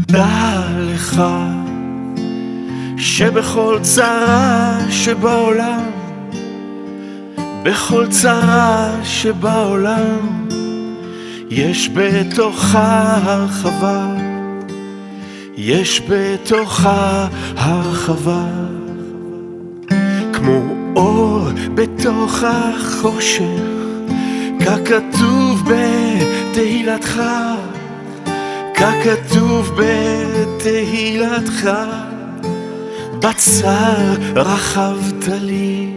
דע לך שבכל צרה שבעולם, בכל צרה שבעולם, יש בתוכה הרחבה, יש בתוכה הרחבה. כמו אור בתוך החושך, ככתוב בתהילתך, ככתוב בתהילתך. בצר רחבת לי,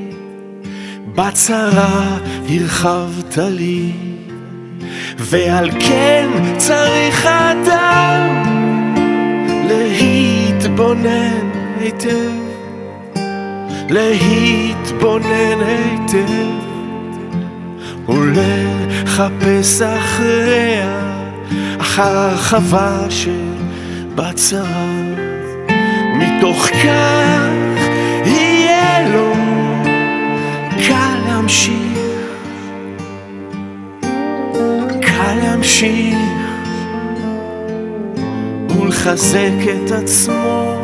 בצרה הרחבת לי, ועל כן צריך אדם להתבונן היטב, להתבונן היטב, ולחפש אחריה, אחר הרחבה שבצרה. מתוך כך יהיה לו קל להמשיך, קל להמשיך ולחזק את עצמו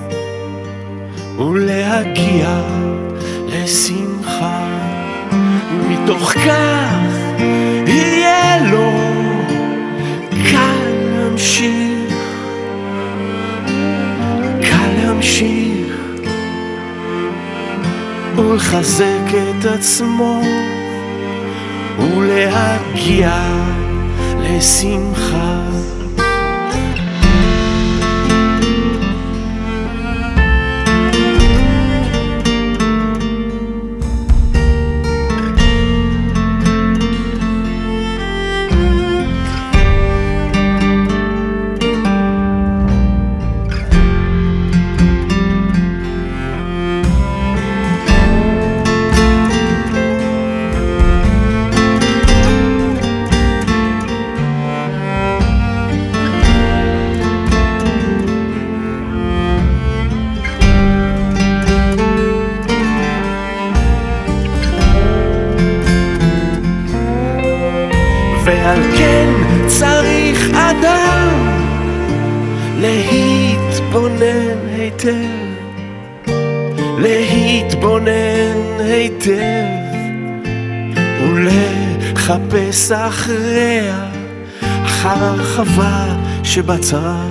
ולהגיע לשמחה. מתוך כך יהיה לו קל להמשיך, קל להמשיך ולחזק את עצמו ולהגיע לשמחה. ועל כן צריך אדם להתבונן היטב, להתבונן היטב ולחפש אחריה, אחר הרחבה שבצרה.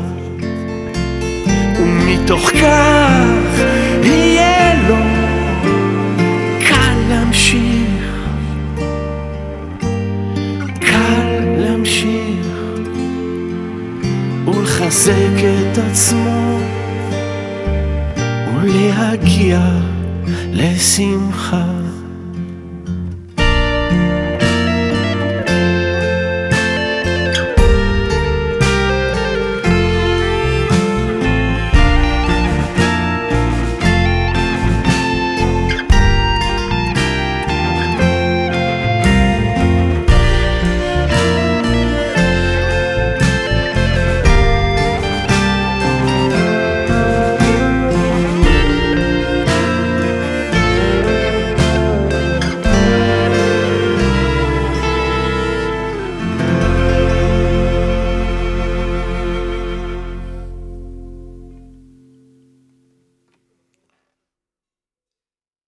ומתוך כך יהיה לו קל להמשיך, ולחזק את עצמו ולהגיע לשמחה.